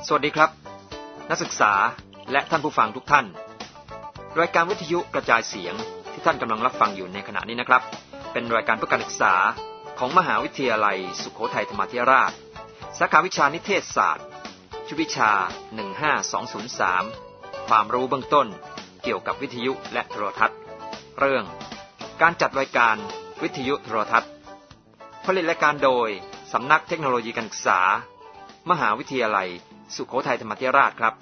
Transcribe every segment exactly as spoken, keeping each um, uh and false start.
สวัสดีครับนักศึกษาและท่านผู้ฟังทุกท่านรายการวิทยุกระจายเสียงที่ท่านกำลังรับฟังอยู่ในขณะนี้นะครับเป็นรายการเพื่อการศึกษาของมหาวิทยาลัยสุโขทัยธรรมาธิราชสาขาวิชานิเทศศาสตร์ชุดวิชาหนึ่งห้าสองศูนย์สามความรู้เบื้องต้นเกี่ยวกับวิทยุและโทรทัศน์เรื่องการจัดรายการวิทยุโทรทัศน์ผลิตรายการโดยสำนักเทคโนโลยีการศึกษามหาวิทยาลัยสุโขทัยธรรมาธิราชครับ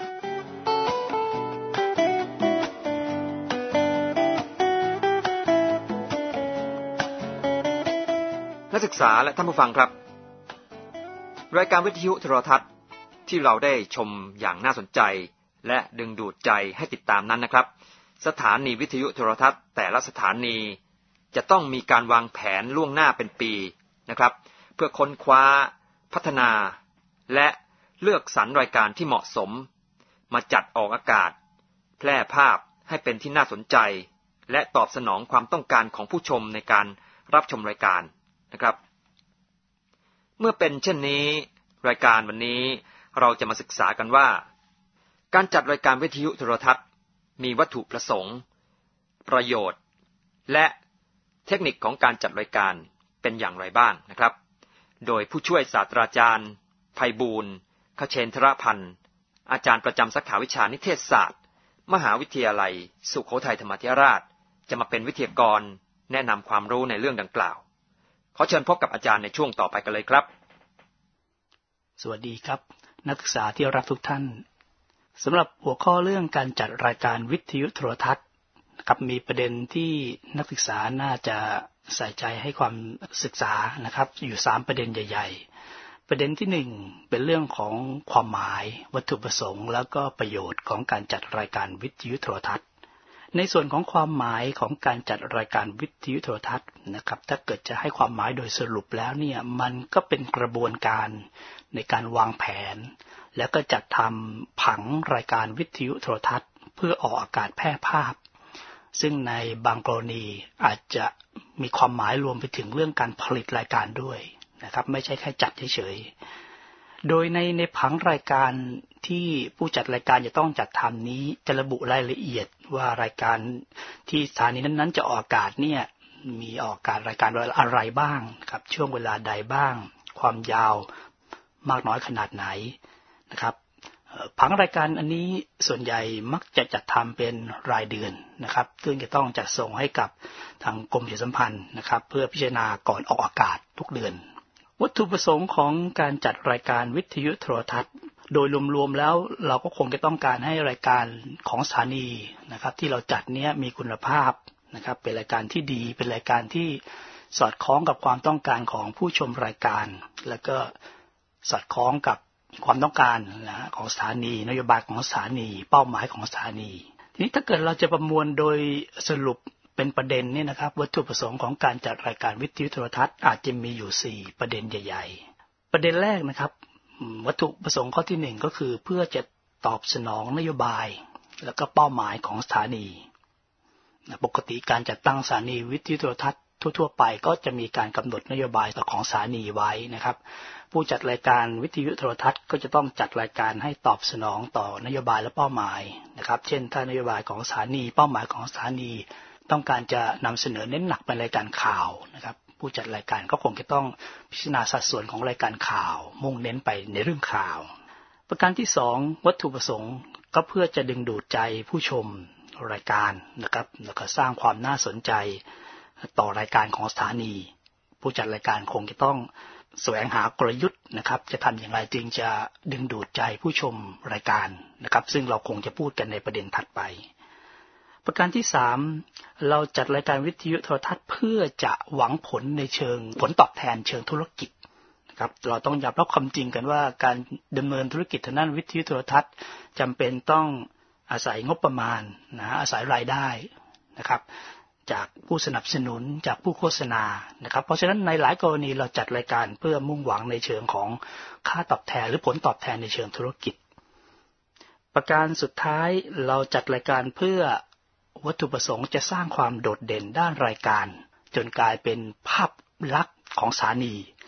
นักศึกษาและท่านผู้ฟังครับรายการวิทยุโทรทัศน์ที่เราได้ชมอย่างน่าสนใจและดึงดูดใจให้ติดตามนั้นนะครับสถานีวิทยุโทรทัศน์แต่ละสถานีจะต้องมีการวางแผนล่วงหน้าเป็นปีนะครับเพื่อค้นคว้าพัฒนาและเลือกสรรรายการที่เหมาะสมมาจัดออกอากาศแพร่ภาพให้เป็นที่น่าสนใจและตอบสนองความต้องการของผู้ชมในการรับชมรายการนะครับเมื่อเป็นเช่นนี้รายการวันนี้เราจะมาศึกษากันว่าการจัดรายการวิทยุโทรทัศน์มีวัตถุประสงค์ประโยชน์และเทคนิคของการจัดรายการเป็นอย่างไรบ้างนะครับโดยผู้ช่วยศาสตราจารย์ไพบูลย์ขเชนทรพันธ์อาจารย์ประจำสาขาวิชานิเทศศาสตร์มหาวิทยาลัยสุโขทัยธรรมาธิราชจะมาเป็นวิทยากรแนะนำความรู้ในเรื่องดังกล่าวขอเชิญพบกับอาจารย์ในช่วงต่อไปกันเลยครับสวัสดีครับนักศึกษาที่รักทุกท่านสำหรับหัวข้อเรื่องการจัดรายการวิทยุโทรทัศน์นะครับมีประเด็นที่นักศึกษาน่าจะใส่ใจให้ความศึกษานะครับอยู่สามประเด็นใหญ่ๆประเด็นที่หนึ่งเป็นเรื่องของความหมายวัตถุประสงค์แล้วก็ประโยชน์ของการจัดรายการวิทยุโทรทัศน์ในส่วนของความหมายของการจัดรายการวิทยุโทรทัศน์นะครับถ้าเกิดจะให้ความหมายโดยสรุปแล้วเนี่ยมันก็เป็นกระบวนการในการวางแผนแล้วก็จัดทำผังรายการวิทยุโทรทัศน์เพื่อออกอากาศแพร่ภาพซึ่งในบางกรณีอาจจะมีความหมายรวมไปถึงเรื่องการผลิตรายการด้วยนะครับไม่ใช่แค่จัดเฉยๆโดยในในผังรายการที่ผู้จัดรายการจะต้องจัดทำนี้จะระบุรายละเอียดว่ารายการที่สถานีนั้นๆจะออกอากาศเนี่ยมีออกอากาศรายการอะไรบ้างครับช่วงเวลาใดบ้างความยาวมากน้อยขนาดไหนนะครับผังรายการอันนี้ส่วนใหญ่มักจะจัดทำเป็นรายเดือนนะครับซึ่งจะต้องจัดส่งให้กับทางกรมประชาสัมพันธ์นะครับเพื่อพิจารณาก่อนออกอากาศทุกเดือนวัตถุประสงค์ของการจัดรายการวิทยุโทรทัศน์โดยรวมๆแล้วเราก็คงจะต้องการให้รายการของสถานีนะครับที่เราจัดเนี้ยมีคุณภาพนะครับเป็นรายการที่ดีเป็นรายการที่สอดคล้องกับความต้องการของผู้ชมรายการแล้วก็สอดคล้องกับความต้องการนะของสถานีนโยบายของสถานีเป้าหมายของสถานีทีนี้ถ้าเกิดเราจะประมวลโดยสรุปเป็นประเด็นเนี่ยนะครับวัตถุประสงค์ของการจัดรายการวิทยุโทรทัศน์อาจจะมีอยู่สี่ประเด็นใหญ่ๆประเด็นแรกนะครับวัตถุประสงค์ข้อที่หนึ่งก็คือเพื่อจะตอบสนองนโยบายแล้วก็เป้าหมายของสถานีปกติการจัดตั้งสถานีวิทยุโทรทัศน์ทั่วๆไปก็จะมีการกำหนดนโยบายต่อของสถานีไว้นะครับผู้จัดรายการวิทยุโทรทัศน์ก็จะต้องจัดรายการให้ตอบสนองต่อนโยบายและเป้าหมายนะครับเช่นถ้านโยบายของสถานีเป้าหมายของสถานีต้องการจะนำเสนอเน้นหนักเป็นรายการข่าวนะครับผู้จัดรายการก็คงจะต้องพิจารณาสัดส่วนของรายการข่าวมุ่งเน้นไปในเรื่องข่าวประการที่สองวัตถุประสงค์ก็เพื่อจะดึงดูดใจผู้ชมรายการนะครับแล้วก็สร้างความน่าสนใจต่อรายการของสถานีผู้จัดรายการคงจะต้องแสวงหากลยุทธ์นะครับจะทำอย่างไรจึงจะดึงดูดใจผู้ชมรายการนะครับซึ่งเราคงจะพูดกันในประเด็นถัดไปประการที่สามเราจัดรายการวิทยุโทรทัศน์เพื่อจะหวังผลในเชิงผลตอบแทนเชิงธุรกิจนะครับเราต้องยอมรับความจริงกันว่าการดำเนินธุรกิจทางด้านวิทยุโทรทัศน์จำเป็นต้องอาศัยงบประมาณนะอาศัยรายได้นะครับจากผู้สนับสนุนจากผู้โฆษณานะครับเพราะฉะนั้นในหลายกรณีเราจัดรายการเพื่อมุ่งหวังในเชิงของค่าตอบแทนหรือผลตอบแทนในเชิงธุรกิจประการสุดท้ายเราจัดรายการเพื่อวัตถุประสงค์จะสร้างความโดดเด่นด้านรายการจนกลายเป็นภาพลักษณ์ของสถานี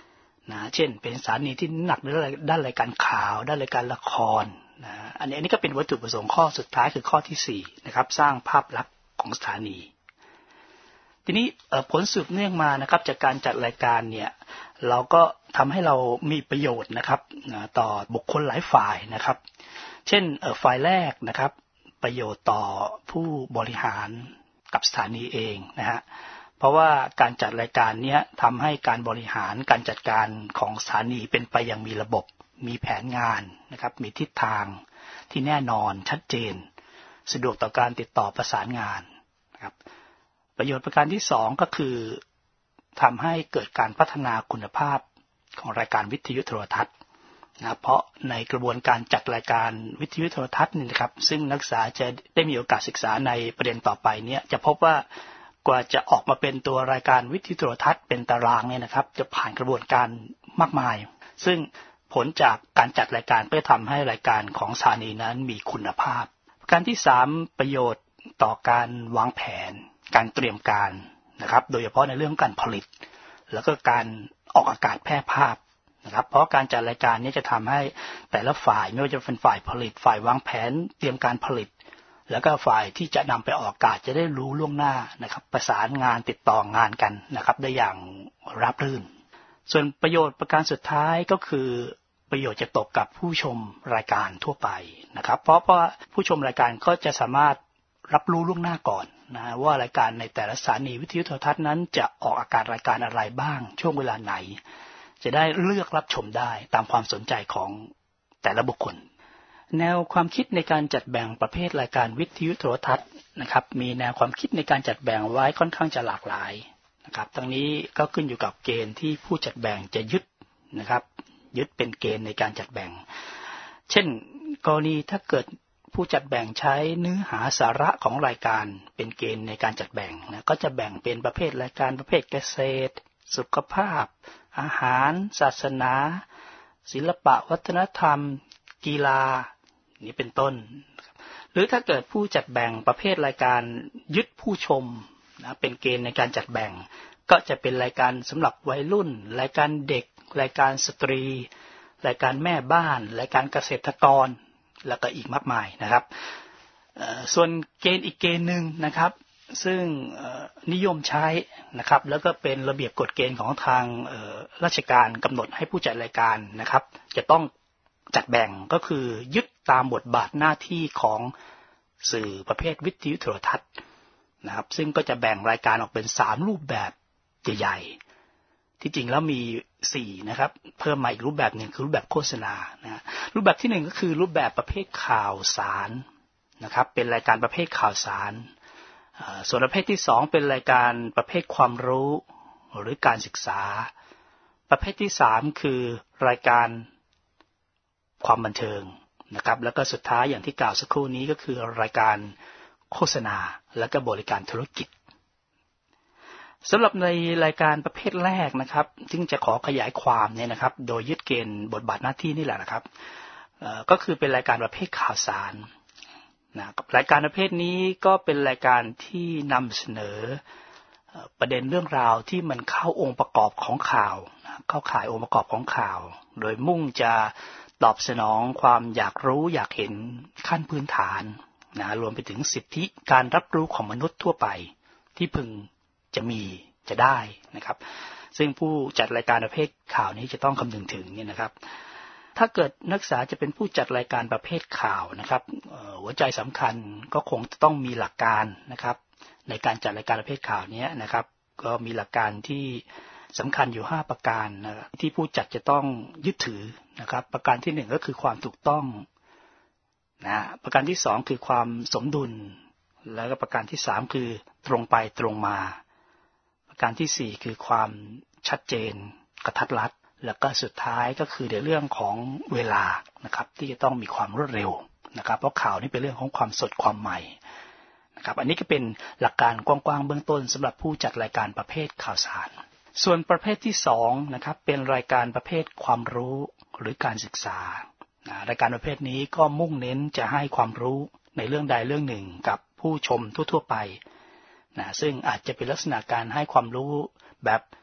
นะเช่นเป็นสถานีที่หนักในด้านรายการข่าวด้านรายการละครนะอันนี้อันนี้ก็เป็นวัตถุประสงค์ข้อสุดท้ายคือข้อที่สี่นะครับสร้างภาพลักษณ์ของสถานีทีนี้ผลสืบเนื่องมานะครับจากการจัดรายการเนี่ยเราก็ทำให้เรามีประโยชน์นะครับต่อบุคคลหลายฝ่ายนะครับเช่นฝ่ายแรกนะครับประโยชน์ต่อผู้บริหารกับสถานีเองนะฮะเพราะว่าการจัดรายการนี้ทำให้การบริหารการจัดการของสถานีเป็นไปอย่างมีระบบมีแผนงานนะครับมีทิศทางที่แน่นอนชัดเจนสะดวกต่อการติดต่อประสานงานนะครับประโยชน์ประการที่สองก็คือทำให้เกิดการพัฒนาคุณภาพของรายการวิทยุโทรทัศน์นะเพราะในกระบวนการจัดรายการวิทยุโทรทัศน์นี่นะครับซึ่งนักศึกษาจะได้มีโอกาสศึกษาในประเด็นต่อไปเนี่ยจะพบว่ากว่าจะออกมาเป็นตัวรายการวิทยุโทรทัศน์เป็นตารางเนี่ยนะครับจะผ่านกระบวนการมากมายซึ่งผลจากการจัดรายการก็จะทำให้รายการของสถานีนั้นมีคุณภาพประการที่สามประโยชน์ต่อการวางแผนการเตรียมการนะครับโดยเฉพาะในเรื่องการผลิตแล้วก็การออกอากาศแพร่ภาพนะครับเพราะการจัดรายการนี้จะทำให้แต่ละฝ่ายไม่ว่าจะเป็นฝ่ายผลิตฝ่ายวางแผนเตรียมการผลิตแล้วก็ฝ่ายที่จะนำไปออกอากาศจะได้รู้ล่วงหน้านะครับประสานงานติดต่องานกันนะครับได้อย่างราบรื่นส่วนประโยชน์ประการสุดท้ายก็คือประโยชน์จะตกกับผู้ชมรายการทั่วไปนะครับเพราะเพราะผู้ชมรายการก็จะสามารถรับรู้ล่วงหน้าก่อนนะว่ารายการในแต่ละสถานีวิทยุโทรทัศน์นั้นจะออกอากาศรายการอะไรบ้างช่วงเวลาไหนจะได้เลือกรับชมได้ตามความสนใจของแต่ละบุคคลแนวความคิดในการจัดแบ่งประเภทรายการวิทยุโทรทัศน์นะครับมีแนวความคิดในการจัดแบ่งไว้ค่อนข้างจะหลากหลายนะครับทั้งนี้ก็ขึ้นอยู่กับเกณฑ์ที่ผู้จัดแบ่งจะยึดนะครับยึดเป็นเกณฑ์ในการจัดแบ่งเช่นกรณีถ้าเกิดผู้จัดแบ่งใช้เนื้อหาสาระของรายการเป็นเกณฑ์ในการจัดแบ่งนะก็จะแบ่งเป็นประเภทรายการประเภทเกษตรสุขภาพอาหารศาสนาศิลปะวัฒนธรรมกีฬานี่เป็นต้นหรือถ้าเกิดผู้จัดแบ่งประเภทรายการยึดผู้ชมนะเป็นเกณฑ์ในการจัดแบ่งก็จะเป็นรายการสำหรับวัยรุ่นรายการเด็กรายการสตรีรายการแม่บ้านรายการเกษตรกรแล้วก็อีกมากมายนะครับส่วนเกณฑ์อีกเกณฑ์หนึ่งนะครับซึ่งนิยมใช้นะครับแล้วก็เป็นระเบียบกฎเกณฑ์ของทางราชการกำหนดให้ผู้จัดรายการนะครับจะต้องจัดแบ่งก็คือยึดตามบทบาทหน้าที่ของสื่อประเภทวิทยุโทรทัศน์นะครับซึ่งก็จะแบ่งรายการออกเป็นสามรูปแบบใหญ่ๆที่จริงแล้วมีสี่นะครับเพิ่มมาอีกรูปแบบหนึ่งคือรูปแบบโฆษณานะรูปแบบที่หนึ่งก็คือรูปแบบประเภทข่าวสารนะครับเป็นรายการประเภทข่าวสารส่วนประเภทที่สองเป็นรายการประเภทความรู้หรือการศึกษาประเภทที่สามคือรายการความบันเทิงนะครับแล้วก็สุดท้ายอย่างที่กล่าวสักครู่นี้ก็คือรายการโฆษณาและก็บริการธุรกิจสำหรับในรายการประเภทแรกนะครับซึ่งจะขอขยายความเนี่ยนะครับโดยยึดเกณฑ์บทบาทหน้าที่นี่แหละนะครับก็คือเป็นรายการประเภทข่าวสารนะรายการประเภทนี้ก็เป็นรายการที่นำเสนอประเด็นเรื่องราวที่มันเข้าองค์ประกอบของข่าวเข้าข่ายองค์ประกอบของข่าวโดยมุ่งจะตอบสนองความอยากรู้อยากเห็นขั้นพื้นฐานนะรวมไปถึงสิทธิการรับรู้ของมนุษย์ทั่วไปที่พึงจะมีจะได้นะครับซึ่งผู้จัดรายการประเภทข่าวนี้จะต้องคำนึงถึงเนี่ยนะครับถ้าเกิดนักศึกษาจะเป็นผู้จัดรายการประเภทข่าวนะครับหัวใจสำคัญก็คงจะต้องมีหลักการนะครับในการจัดรายการประเภทข่าวนี้นะครับก็มีหลักการที่สำคัญอยู่ห้าประการนะที่ผู้จัดจะต้องยึดถือนะครับประการที่หนึ่งก็คือความถูกต้องนะประการที่สองคือความสมดุลแล้วก็ประการที่สามคือตรงไปตรงมาประการที่สี่คือความชัดเจนกระทัดรัดแล้วก็สุดท้ายก็คือในเรื่องของเวลานะครับที่จะต้องมีความรวดเร็วนะครับเพราะข่าวนี่เป็นเรื่องของความสดความใหม่นะครับอันนี้ก็เป็นหลักการกว้างๆเบื้องต้นสำหรับผู้จัดรายการประเภทข่าวสารส่วนประเภทที่สองนะครับเป็นรายการประเภทความรู้หรือการศึกษนะรายการประเภทนี้ก็มุ่งเน้นจะให้ความรู้ในเรื่องใดเรื่องหนึ่งกับผู้ชมทั่วๆไปนะซึ่งอาจจะเป็นลักษณะการให้ความรู้แบบ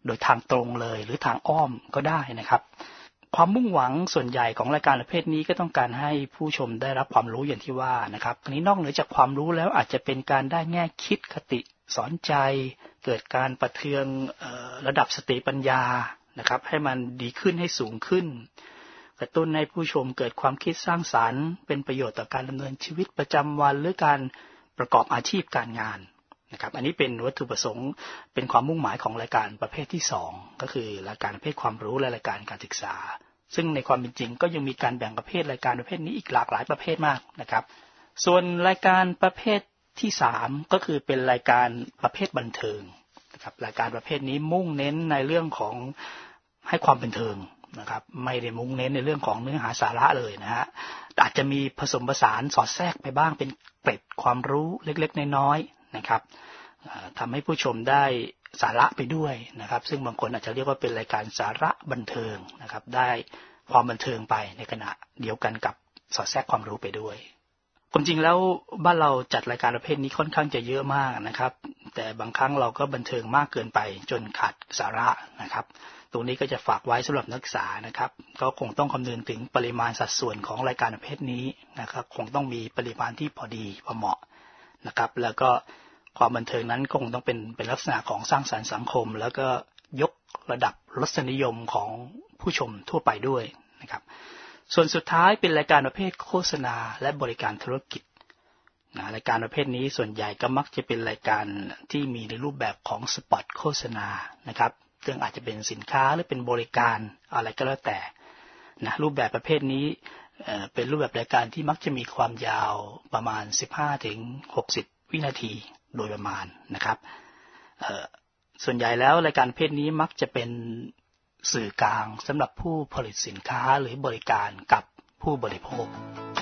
โดยทางตรงเลยหรือทางอ้อมก็ได้นะครับความมุ่งหวังส่วนใหญ่ของรายการประเภทนี้ก็ต้องการให้ผู้ชมได้รับความรู้อย่างที่ว่านะครับอันนี้นอกเหนือจากความรู้แล้วอาจจะเป็นการได้แง่คิดคติสอนใจเกิดการประเทืองเอ่อระดับสติปัญญานะครับให้มันดีขึ้นให้สูงขึ้นกระตุ้นให้ผู้ชมเกิดความคิดสร้างสรรค์เป็นประโยชน์ต่อการดำเนินชีวิตประจำวันหรือการประกอบอาชีพการงานนะครับอันนี้เป็นวัตถุประสงค์เป็นความมุ่งหมายของรายการประเภทที่สองก็คือรายการประเภทความรู้และรายการการศึกษาซึ่งในความเป็นจริงก็ยังมีการแบ่งประเภทรายการประเภทนี้อีกหลากหลายประเภทมากนะครับส่วนรายการประเภทที่สามก็คือเป็นรายการประเภทบันเทิงนะครับรายการประเภทนี้มุ่งเน้นในเรื่องของให้ความบันเทิงนะครับไม่ได้มุ่งเน้นในเรื่องของเนื้อหาสาระเลยนะฮะอาจจะมีผสมผสานสอดแทรกไปบ้างเป็นเกร็ดความรู้เล็กๆน้อยๆนะครับทำให้ผู้ชมได้สาระไปด้วยนะครับซึ่งบางคนอาจจะเรียกว่าเป็นรายการสาระบันเทิงนะครับได้ความบันเทิงไปในขณะเดียวกันกับสอดแทรกความรู้ไปด้วยความจริงแล้วบ้านเราจัดรายการประเภทนี้ค่อนข้างจะเยอะมากนะครับแต่บางครั้งเราก็บันเทิงมากเกินไปจนขาดสาระนะครับตรงนี้ก็จะฝากไว้สำหรับนักศึกษานะครับก็คงต้องคำนึงถึงปริมาณสัดส่วนของรายการประเภทนี้นะครับคงต้องมีปริมาณที่พอดีพอเหมาะนะครับแล้วก็ความบันเทิงนั้นคงต้องเป็นเป็นลักษณะของสร้างสรรค์สังคมแล้วก็ยกระดับรสนิยมของผู้ชมทั่วไปด้วยนะครับส่วนสุดท้ายเป็นรายการประเภทโฆษณาและบริการธุรกิจนะรายการประเภทนี้ส่วนใหญ่ก็มักจะเป็นรายการที่มีในรูปแบบของสปอตโฆษณานะครับซึ่งอาจจะเป็นสินค้าหรือเป็นบริการอะไรก็แล้วแต่นะรูปแบบประเภทนี้เอ่อเป็นรูปแบบรายการที่มักจะมีความยาวประมาณ สิบห้าถึงหกสิบ วินาทีโดยประมาณนะครับเอ่อส่วนใหญ่แล้วรายการประเภทนี้มักจะเป็นสื่อกลางสำหรับผู้ผลิตสินค้าหรือบริการกับผู้บริโภค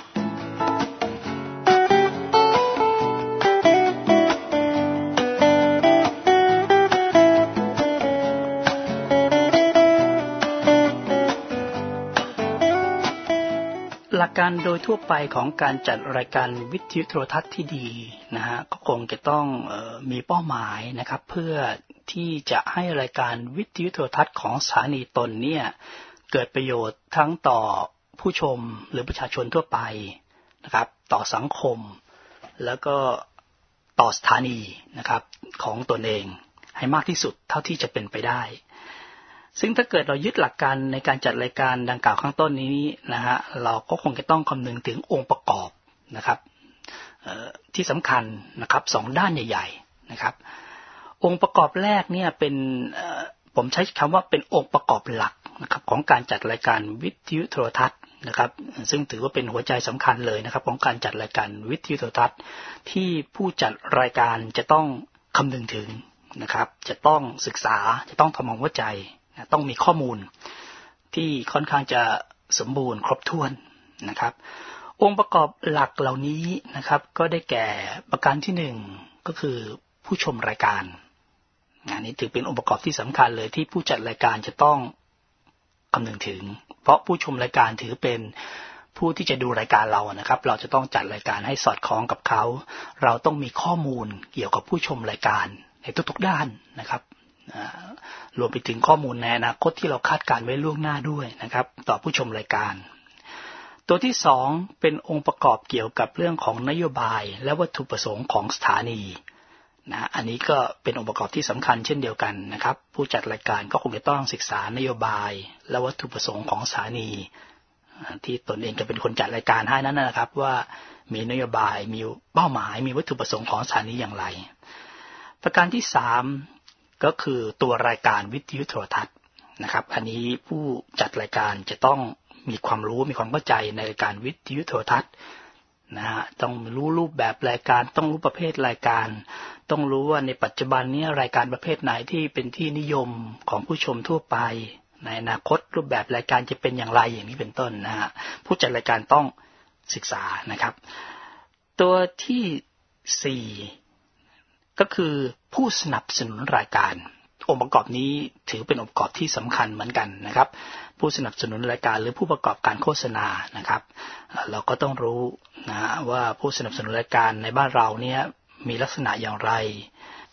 หลักการโดยทั่วไปของการจัดรายการวิทยุโทรทัศน์ที่ดีนะฮะก็คงจะต้องเอ่อมีเป้าหมายนะครับเพื่อที่จะให้รายการวิทยุโทรทัศน์ของสถานีตนเนี่ยเกิดประโยชน์ทั้งต่อผู้ชมหรือประชาชนทั่วไปนะครับต่อสังคมแล้วก็ต่อสถานีนะครับของตนเองให้มากที่สุดเท่าที่จะเป็นไปได้ซึ่งถ้าเกิดเรายึดหลักการในการจัดรายการดังกล่าวข้างต้นนี้นะฮะเราก็คงจะต้องคำนึงถึงองค์ประกอบนะครับที่สำคัญนะครับสองด้านใหญ่ๆนะครับองค์ประกอบแรกเนี่ยเป็นผมใช้คำว่าเป็นองค์ประกอบหลักนะครับของการจัดรายการวิทยุโทรทัศน์นะครับซึ่งถือว่าเป็นหัวใจสำคัญเลยนะครับของการจัดรายการวิทยุโทรทัศน์ที่ผู้จัดรายการจะต้องคำนึงถึงนะครับจะต้องศึกษาจะต้องทำความเข้าใจต้องมีข้อมูลที่ค่อนข้างจะสมบูรณ์ครบถ้วนนะครับองค์ประกอบหลักเหล่านี้นะครับก็ได้แก่ประการที่หนึ่งก็คือผู้ชมรายการอันนี้ถือเป็นองค์ประกอบที่สำคัญเลยที่ผู้จัดรายการจะต้องคำนึงถึงเพราะผู้ชมรายการถือเป็นผู้ที่จะดูรายการเรานะครับเราจะต้องจัดรายการให้สอดคล้องกับเขาเราต้องมีข้อมูลเกี่ยวกับผู้ชมรายการในทุกๆด้านนะครับรวมไปถึงข้อมูลในอนาคตที่เราคาดการไว้ล่วงหน้าด้วยนะครับต่อผู้ชมรายการตัวที่สองเป็นองค์ประกอบเกี่ยวกับเรื่องของนโยบายและวัตถุประสงค์ของสถานีนะอันนี้ก็เป็นองค์ประกอบที่สำคัญเช่นเดียวกันนะครับผู้จัดรายการก็คงจะต้องศึกษานโยบายและวัตถุประสงค์ของสถานีที่ตนเองจะเป็นคนจัดรายการให้นั้นนะครับว่ามีนโยบายมีเป้าหมายมีวัตถุประสงค์ของสถานีอย่างไรประการที่สามก็คือตัวรายการวิทยุโทรทัศน์นะครับอันนี้ผู้จัดรายการจะต้องมีความรู้มีความเข้าใจในรายการวิทยุโทรทัศน์นะฮะต้องรู้รูปแบบรายการต้องรู้ประเภทรายการต้องรู้ว่าในปัจจุบันนี้รายการประเภทไหนที่เป็นที่นิยมของผู้ชมทั่วไปในอนาคตรูปแบบรายการจะเป็นอย่างไรอย่างนี้เป็นต้นนะฮะผู้จัดรายการต้องศึกษานะครับตัวที่สี่ก็คือผู้สนับสนุนรายการองค์ประกอบนี้ถือเป็นองค์ประกอบที่สำคัญเหมือนกันนะครับผู้สนับสนุนรายการหรือผู้ประกอบการโฆษณานะครับเราก็ต้องรู้นะว่าผู้สนับสนุนรายการในบ้านเราเนี่ยมีลักษณะอย่างไร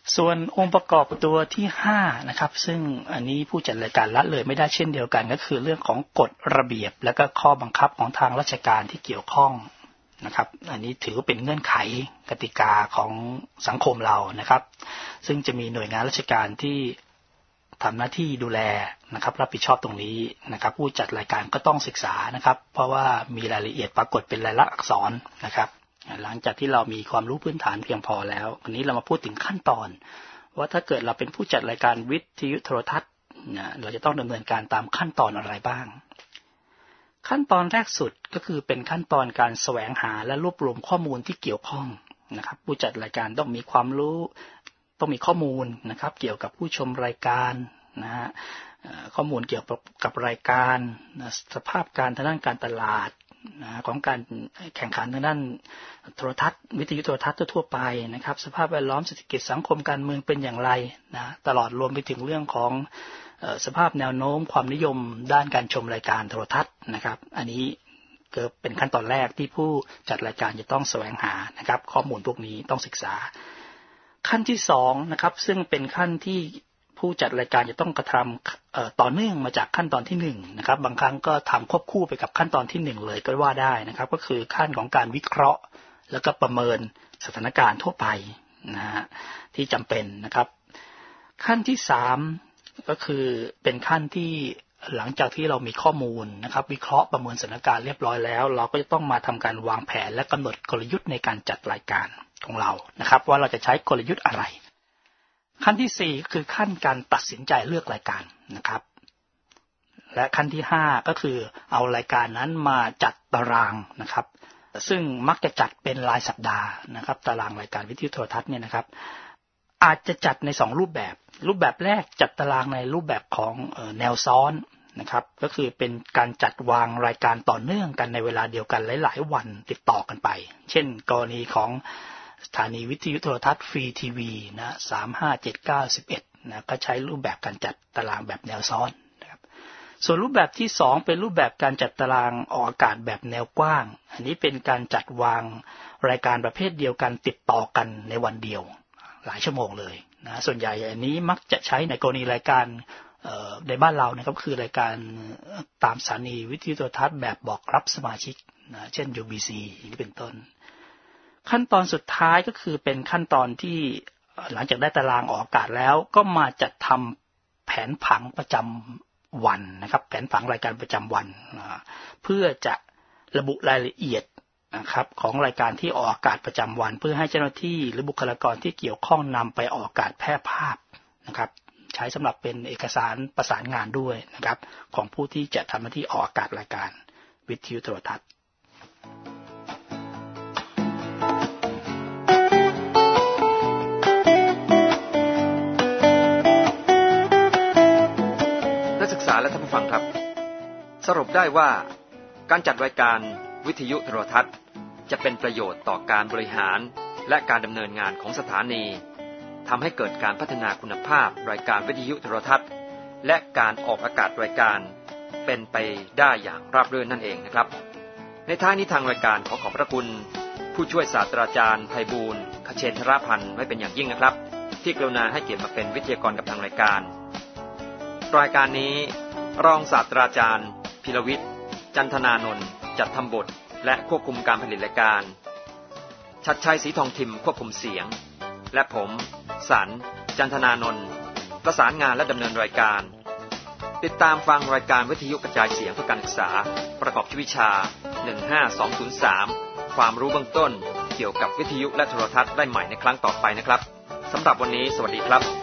ส่วนองค์ประกอบตัวที่ห้านะครับซึ่งอันนี้ผู้จัดรายการละเลยไม่ได้เช่นเดียวกันก็คือเรื่องของกฎระเบียบและก็ข้อบังคับของทางราชการที่เกี่ยวข้องนะครับอันนี้ถือเป็นเงื่อนไขกติกาของสังคมเรานะครับซึ่งจะมีหน่วยงานราชการที่ทำหน้าที่ดูแลนะครับรับผิดชอบตรงนี้นะครับผู้จัดรายการก็ต้องศึกษานะครับเพราะว่ามีรายละเอียดปรากฏเป็นลายลักษณ์อักษรนะครับหลังจากที่เรามีความรู้พื้นฐานเพียงพอแล้ววันนี้เรามาพูดถึงขั้นตอนว่าถ้าเกิดเราเป็นผู้จัดรายการวิทยุโทรทัศน์นะเราจะต้องดำเนินการตามขั้นตอนอะไรบ้างขั้นตอนแรกสุดก็คือเป็นขั้นตอนการแสวงหาและรวบรวมข้อมูลที่เกี่ยวข้องนะครับผู้จัดรายการต้องมีความรู้ต้องมีข้อมูลนะครับเกี่ยวกับผู้ชมรายการนะฮะข้อมูลเกี่ยวกับรายการสภาพการทางด้านการตลาดนะของการแข่งขันทางด้านโทรทัศน์วิทยุโทรทัศน์ทั่วไปนะครับสภาพแวดล้อมเศรษฐกิจสังคมการเมืองเป็นอย่างไรนะตลอดรวมไปถึงเรื่องของสภาพแนวโน้มความนิยมด้านการชมรายการโทรทัศน์นะครับอันนี้ก็เป็นขั้นตอนแรกที่ผู้จัดรายการจะต้องแสวงหานะครับข้อมูลพวกนี้ต้องศึกษาขั้นที่สองนะครับซึ่งเป็นขั้นที่ผู้จัดรายการจะต้องกระทำต่อเนื่องมาจากขั้นตอนที่หนึ่งนะครับบางครั้งก็ทำควบคู่ไปกับขั้นตอนที่หนึ่งเลยก็ว่าได้นะครับก็คือขั้นของการวิเคราะห์แล้วก็ประเมินสถานการณ์ทั่วไปนะฮะที่จำเป็นนะครับขั้นที่สามก็คือเป็นขั้นที่หลังจากที่เรามีข้อมูลนะครับวิเคราะห์ประเมินสถานการณ์เรียบร้อยแล้วเราก็จะต้องมาทำการวางแผนและกำหนดกลยุทธ์ในการจัดรายการของเรานะครับว่าเราจะใช้กลยุทธ์อะไรขั้นที่สี่คือขั้นการตัดสินใจเลือกรายการนะครับและขั้นที่ห้าก็คือเอารายการนั้นมาจัดตารางนะครับซึ่งมักจะจัดเป็นรายสัปดาห์นะครับตารางรายการวิทยุโทรทัศน์เนี่ยนะครับอาจจะจัดในสองรูปแบบรูปแบบแรกจัดตารางในรูปแบบของเอ่อแนวซ้อนนะครับก็คือเป็นการจัดวางรายการต่อเนื่องกันในเวลาเดียวกันหลายๆวันติดต่อกันไปเช่นกรณีของสถานีวิทยุโทรทัศน์ฟรีทีวีนะสาม ห้า เจ็ด เก้า สิบเอ็ดนะก็ใช้รูปแบบการจัดตารางแบบแนวซ้อนนะครับส่วนรูปแบบที่สองเป็นรูปแบบการจัดตารางออกอากาศแบบแนวกว้างอันนี้เป็นการจัดวางรายการประเภทเดียวกันติดต่อกันในวันเดียวหลายชั่วโมงเลยนะส่วนใหญ่อันนี้มักจะใช้ในกรณีรายการในบ้านเรานะครับคือรายการตามสถานีวิทยุโทรทัศน์แบบบอกรับสมาชิกนะเช่น ยู บี ซี อย่างนี้เป็นต้นขั้นตอนสุดท้ายก็คือเป็นขั้นตอนที่หลังจากได้ตารางออกอากาศแล้วก็มาจัดทำแผนผังประจำวันนะครับแผนผังรายการประจำวันนะเพื่อจะระบุรายละเอียดนะครับของรายการที่ออกอากาศประจำวันเพื่อให้เจ้าหน้าที่หรือบุคลากรที่เกี่ยวข้องนำไปออกอากาศแพร่ภาพนะครับใช้สำหรับเป็นเอกสารประสานงานด้วยนะครับของผู้ที่จะทำหน้าที่ออกอากาศรายการวิทยุโทรทัศน์นักศึกษาและท่านผู้ฟังครับสรุปได้ว่าการจัดรายการวิทยุโทรทัศน์จะเป็นประโยชน์ต่อการบริหารและการดำเนินงานของสถานีทำให้เกิดการพัฒนาคุณภาพรายการวิทยุโทรทัศน์และการออกอากาศรายการเป็นไปได้อย่างราบรื่นนั่นเองนะครับในท้ายนี้ทางรายการขอขอบพระคุณผู้ช่วยศาสตราจารย์ไพบูลย์ ขเชนทรพันธ์ไว้เป็นอย่างยิ่งนะครับที่กรุณาให้เกียรติมาเป็นวิทยากรกับทางรายการรายการนี้รองศาสตราจารย์พิรวิทย์จันทนานนท์จัดทำบทและควบคุมการผลิตรายการชัดชัยศรีทองทิมควบคุมเสียงและผมสันจันทนานนท์ประสานงานและดำเนินรายการติดตามฟังรายการวิทยุกระจายเสียงเพื่อการศึกษาประกอบวิชาหนึ่งห้าสองศูนย์สามความรู้เบื้องต้นเกี่ยวกับวิทยุและโทรทัศน์ได้ใหม่ในครั้งต่อไปนะครับสำหรับวันนี้สวัสดีครับ